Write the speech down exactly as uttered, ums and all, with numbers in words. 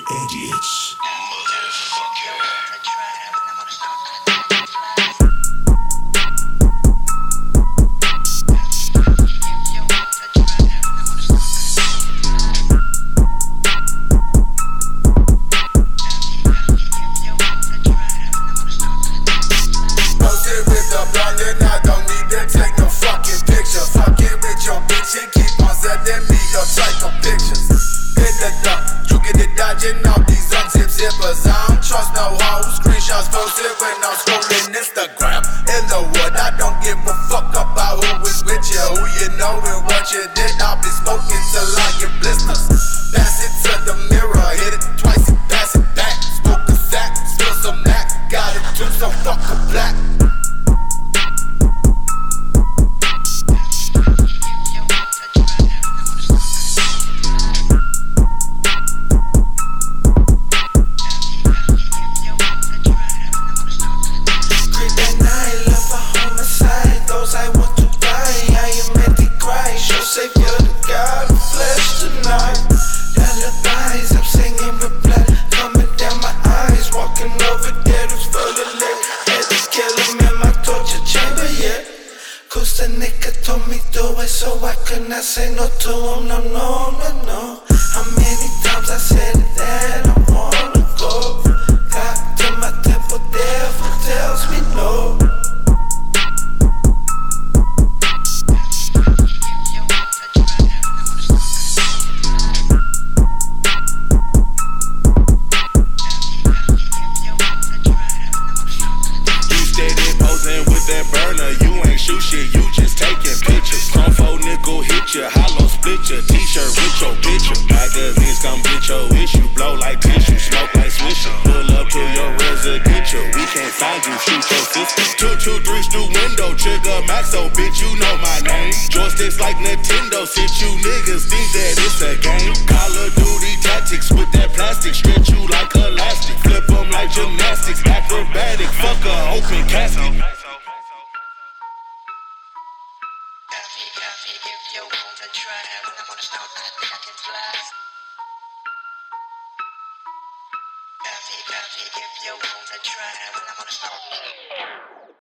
idiots. Posted with the blunt and I don't need to take no fucking picture. Fucking with your bitch and keep on sending me your psycho pictures. In the dump, you get it dodging all these unzip zippers. I don't trust no hoes. Screenshots posted when I'm scrolling Instagram. In the wood, I don't give a fuck about who is with you, who you know and what you did. I'll be smoking till I get blisters. Pass it to the mirror, hit it twice and pass it back. Smoke a sack, spill some knack. Gotta do some fucking black. Cause the nigga told me do it, so I could not say no to him, no, no, no, no. How many times I said that I wanna go? Got to my temple, devil tells me no. You steady posing with that burner, you ain't shoot shit, you just taking pictures. Chrome four nickel hit ya, hollow split ya, t-shirt with your picture. Magazines come get your issue, blow like tissue, smoke like swisher. Pull up to your residential, we can't find you, shoot your sister. Two, two, three, through window, trigger maxo, bitch, you know my name. Joysticks like Nintendo, sit you niggas think that it's a game. Call of Duty tactics with that plastic, stretch you like elastic. Flip them like gymnastics, acrobatic, fuck a open casket. If you wanna try, when I'm on the stone, I think I can fly. If you wanna try, when I'm on the stone.